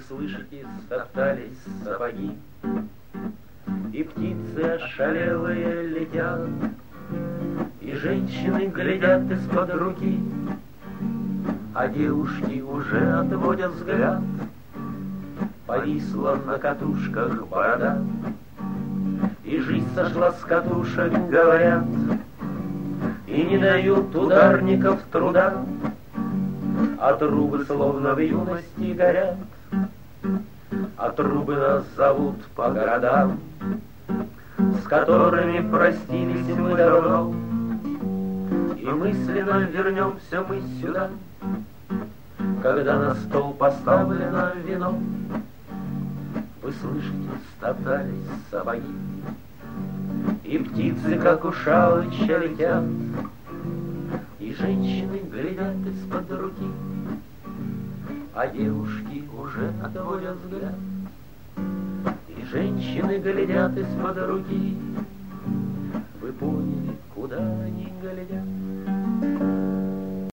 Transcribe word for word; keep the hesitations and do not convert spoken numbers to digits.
слышите, стоптались сапоги, и птицы ошалелые летят, и женщины глядят из-под руки, а девушки уже отводят взгляд. Повисла на катушках борода, и жизнь сошла с катушек, говорят, и не дают ударников труда, а трубы словно в юности горят, а трубы нас зовут по городам, с которыми простились мы давно, и мысленно вернемся мы сюда, когда на стол поставлено вино. Вы слышите, стоптались сапоги, и птицы, как ушалыча, летят, и женщины глядят из-под руки, а девушки уже отводят взгляд. И женщины глядят из-под руки, вы поняли, куда они глядят?